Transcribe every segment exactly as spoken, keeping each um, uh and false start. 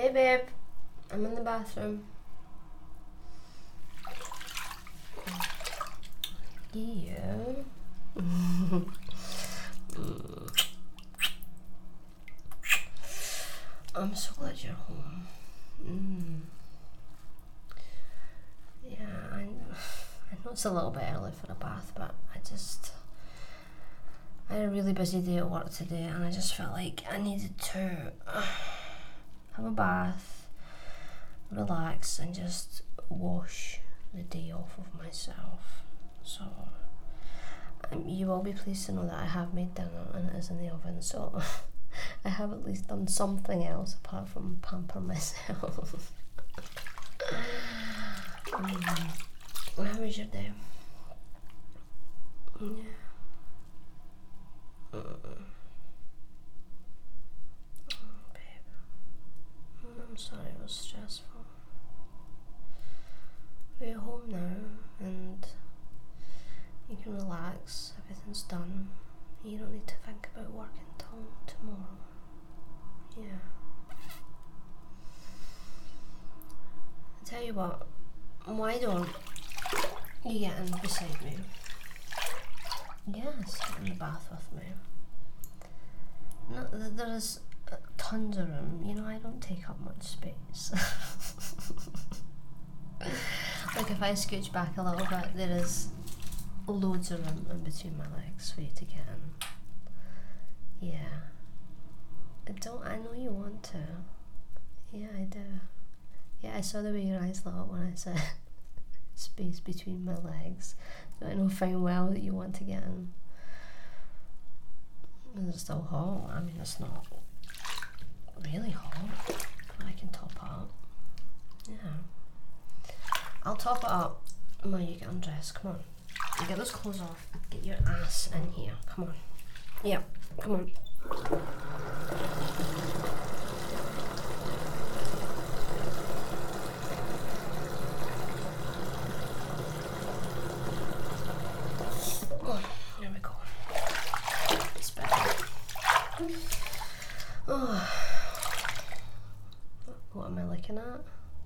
Hey babe, I'm in the bathroom. Yeah. I'm so glad you're home. Mm. Yeah, I, I know it's a little bit early for a bath, but I just... I had a really busy day at work today and I just felt like I needed to have a bath, relax and just wash the day off of myself. So um, you will be pleased to know that I have made dinner and it is in the oven, so I have at least done something else apart from pamper myself. um, how was your day? Yeah. Uh, oh, babe. I'm sorry it was stressful. We're home now and you can relax, everything's done. You don't need to think about work until tomorrow. Yeah. I tell you what, why don't you get in beside me? Yes, get in the bath with me. No, there is tons of room. You know, I don't take up much space. Like if I scooch back a little bit, there is loads of room in between my legs for you to get in. Yeah. I don't, I know you want to. Yeah, I do. Yeah, I saw the way your eyes lit up when I said space between my legs. So I know fine well that you want to get in. It's still hot. I mean, it's not really hot, but I can top it up. Yeah. I'll top it up while you get undressed. Come on. You get those clothes off. Get your ass in here. Come on. Yeah, come on. There we go. It's better. Oh. What am I looking at?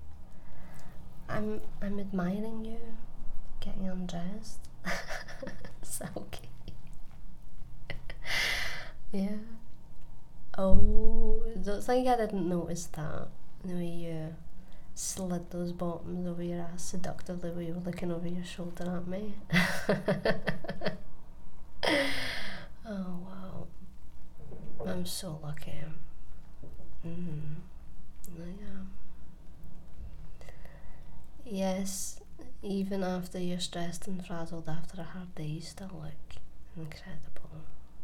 I'm I'm admiring you getting undressed. Is that okay? Yeah. Oh, don't think I didn't notice that. The way you slid those bottoms over your ass seductively while you were looking over your shoulder at me. Oh wow. I'm so lucky. Mm. I am. Yes, even after you're stressed and frazzled after a hard day, you still look incredible.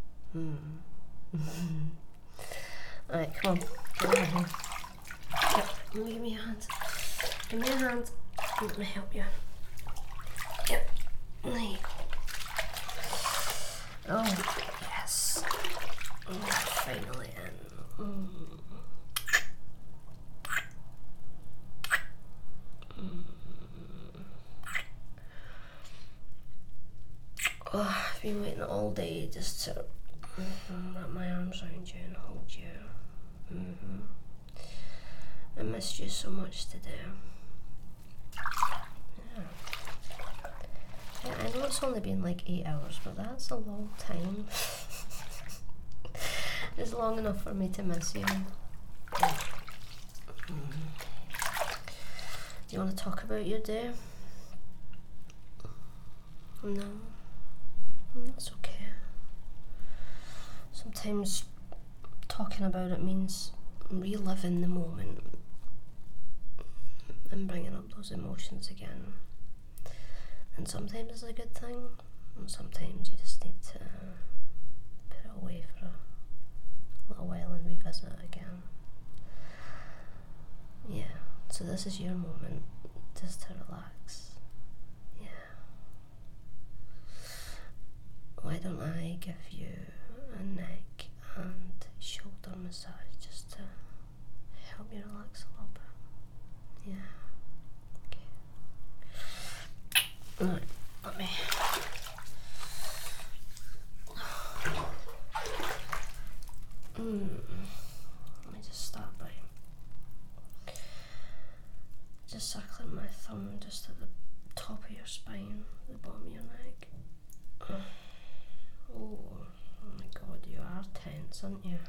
Mm. Alright, come on. Get over here. Yep, let me give me a hand. Give me a hand. Let me help you. Yep, there you go. Oh, yes. Oh, finally in. Mm. Oh, I've been waiting all day just to wrap my arms around you and hold you. Mm-hmm. I missed you so much today. Yeah. Yeah, I know it's only been like eight hours, but that's a long time. It's long enough for me to miss you. Mm. Do you want to talk about your day? No? That's okay. Sometimes talking about it means reliving the moment and bringing up those emotions again. And sometimes it's a good thing, and sometimes you just need to put it away for a little while and revisit it again. Yeah, so this is your moment just to relax. Yeah. Why don't I give you a neck and shoulder massage just to help you relax a little bit? Yeah. Right, let me. Mm. Let me just start by thumb just at the top of your spine, the bottom of your neck. Oh, oh my god, you are tense, aren't you?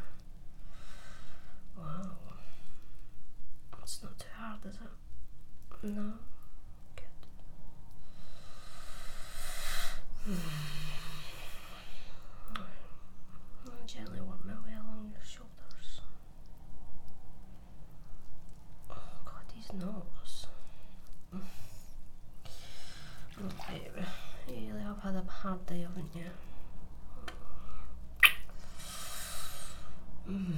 Wow. It's not too hard, is it? No? Good. I'll gently work my way along your shoulders. Oh god, these knots. Okay, you really have had a hard day, haven't you? Mm.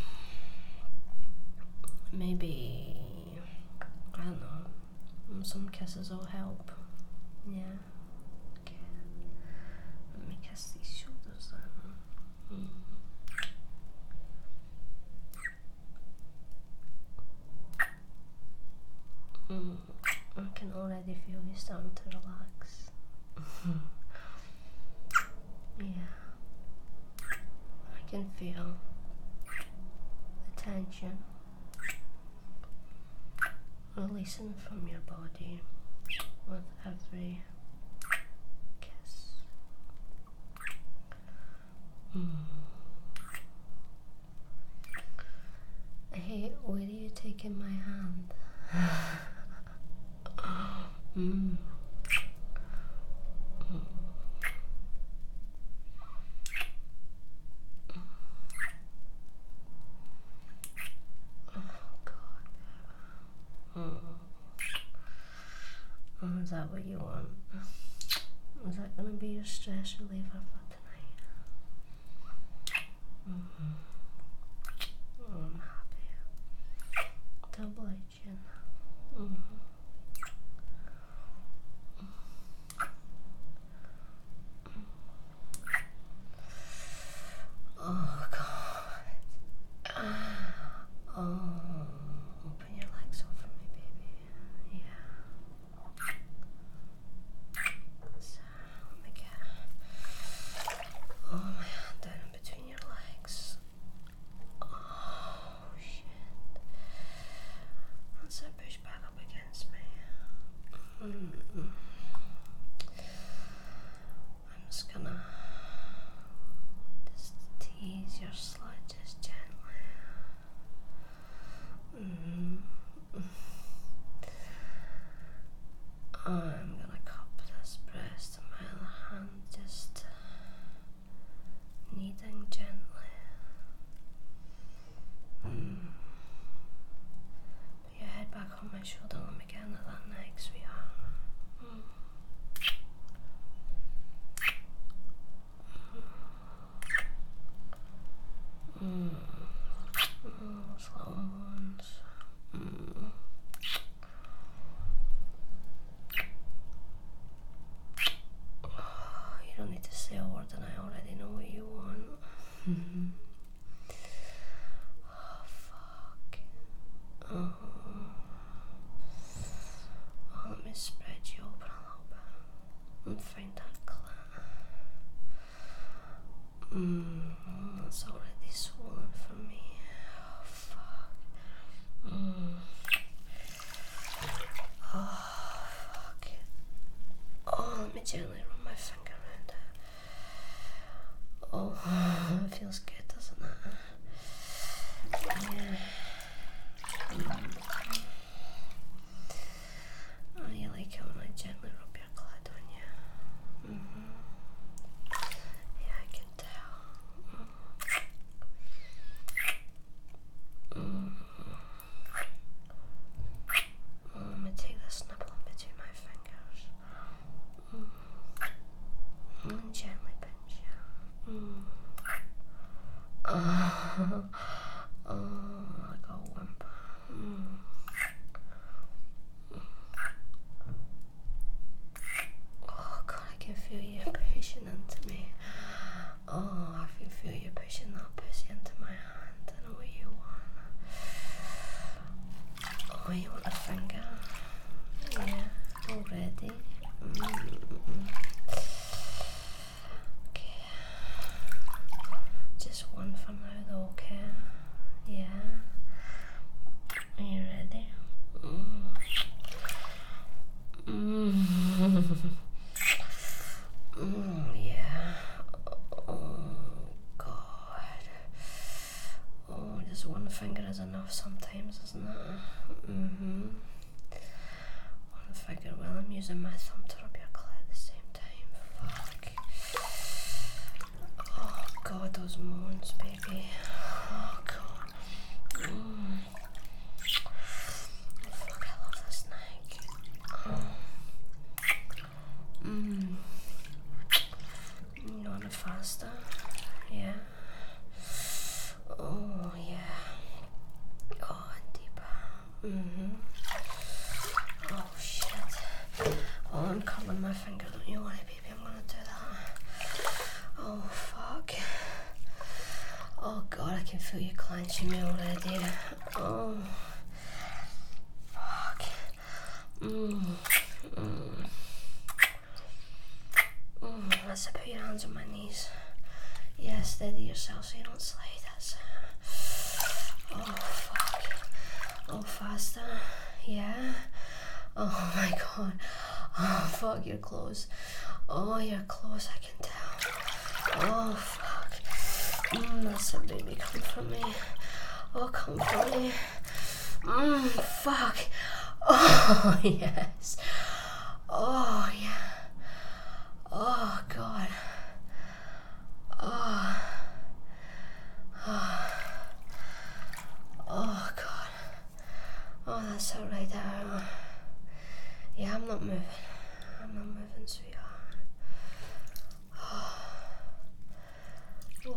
Maybe, I don't know, some kisses will help. Yeah. Okay. Let me kiss these shoulders then. Mm. Mm. I can already feel you starting to relax. Yeah. I can feel the tension releasing from your body with every kiss. Mm. Hey, where are you taking my hand? mm. Mm. Oh, is that what you want? Is that going to be your stress reliever for tonight? Mm-hmm. Oh, I'm happy to oblige you. Mm-hmm. Oh, God. Oh, open your legs up for me, baby. Yeah. So, let me get oh, my hand down in between your legs. Oh, shit. That's it, push back up against me. Mm-hmm. I'm just gonna just tease your slut just gently. Mm-hmm. I'm gonna cup this breast in my other hand, just kneading gently. Mm. Put your head back on my shoulder, let me get into that neck, sweetheart. Mm. Mm. Mm, those little moans. Mm. Oh, you don't need to say a word, and I already know what you want. Mm-hmm. Oh, fuck. Oh. Oh, let me spread you open a little bit and find that clit. Mm, it's already swollen for me. Oh, fuck. Mm. Oh, fuck. Oh, let me gently run my finger around it. Oh, it feels good, doesn't it? Yeah. Mm. Oh, you like it when I gently rub your clit, don't you? Mm-hmm. Yeah, I can tell. Mm. Oh, let me take this nipple in between my fingers. Mm. And gently pinch you. Mm. Oh, oh, like a wimp. Mm. Oh God, I can feel you pushing into me. Oh, I can feel you pushing that pussy into my hand. I know what you want. Oh, you want a finger? Yeah, already. Mm-hmm. Okay. Just one for now though, okay? Mm, yeah. Oh, God. Oh, just one finger is enough sometimes, isn't it? Mm-hmm. One finger. Well, I'm using my thumb to rub your clit at the same time. Fuck. Oh, God, those moans, baby. Oh, God. Mm. Fuck, I love this neck. Oh. Mm. You want it faster? Yeah. Oh, yeah. Oh, and deeper. Mm-hmm. Oh, shit. Oh, I'm curling my finger. Don't you worry, baby. I'm gonna do that. Oh, fuck. Oh, God, I can feel you clenching me already. Oh. Fuck. Mm. Mm. Mm. Let's put your hands on my knees. Yeah, steady yourself so you don't slide. That's it. Oh, fuck. Oh, faster. Yeah. Oh, my God. Oh, fuck, you're close. Oh, you're close, I can tell. Oh, fuck. Mm, that's it, baby. Come for me. Oh, come for me. Mmm, fuck. Oh, yes. Oh, yeah. Oh, God. Oh. Oh. Oh, God. Oh, that's it right there. Yeah, I'm not moving. I'm not moving, sweetheart. Oh. Ooh.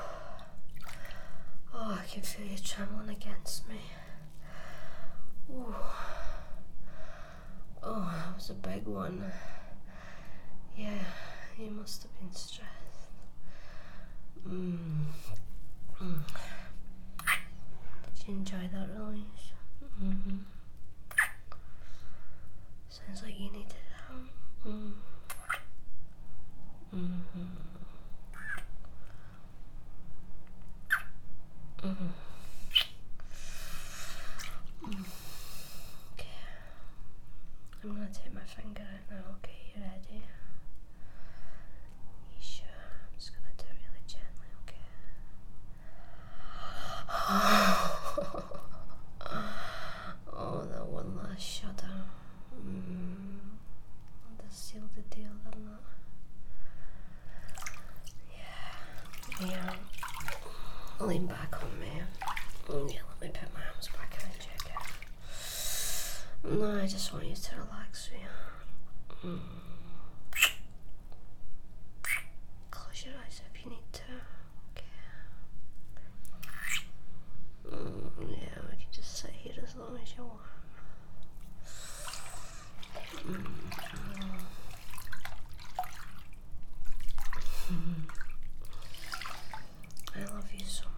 Oh, I can feel you trembling against me. Ooh. Oh, that was a big one. Yeah, you must have been stressed. Mm. Mm. Did you enjoy that release? Mm-hmm. Sounds like you needed it. Mm. Mm-hmm. Mm-hmm. Mm. Okay. I'm gonna take my finger out now, okay? You ready? You sure? I'm just gonna do it really gently, okay? Oh, that one last shudder. Mm. That sealed the deal, didn't it? Yeah. Yeah. Lean back on me. Oh, yeah, let me put my arms back and check it. No, I just want you to relax, sweetheart. Mm. Close your eyes if you need to. Okay. Mm, yeah, we can just sit here as long as you want. Mm. Mm. I love you so